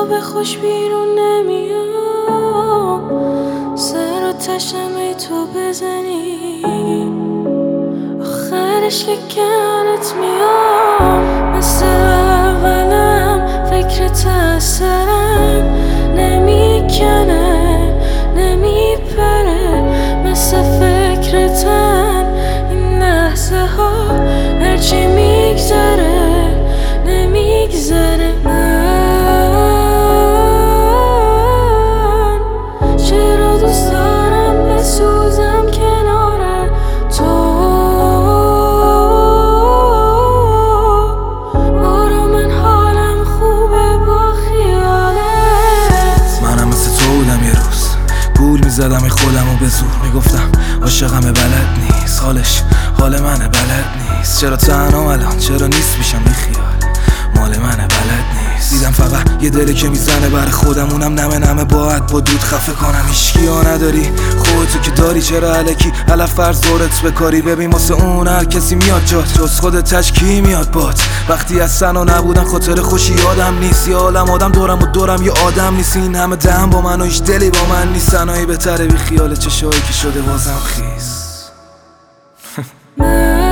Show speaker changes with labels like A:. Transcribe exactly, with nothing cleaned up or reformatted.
A: خواب خوش بیرون نمیام، سر و تشم ای تو بزنی، آخرش که کنت میام. مثل اولم فکرت از سرم نمیکنه نمیپره، مثل فکرتن این لحظه ها هرچی میگذره نمیگذره. من چرا دوست دارم بسوزم کنار تو، برو من حالم خوبه با خیالت.
B: منم مثل تو بودم یه روز، گول میزدم ای خودم و به زور میگفتم عاشقمه بلد نیست، حالش حال منه بلد نیست. چرا تنها الان چرا نیست میشم بی خیال، مال منه بلد نیست. دیدم فقط یه دلی که میزنه برای خودم، اونم نمه نمه باید با دود خفه کنم. هیچکی ها نداری خودتو که داری، چرا علکی علف فرض دورت بکاری. ببین واسه اون هر کسی میاد جات، جز خودت تشکی میاد بات. وقتی از سنا نبودن خاطر خوشی یادم نیست، یا عالم آدم دورم و دورم یه آدم نیست. این همه دم با من و هیچ دلی با من نیست، سنایی بهتره بی خیال چشایی که شده بازم خیس.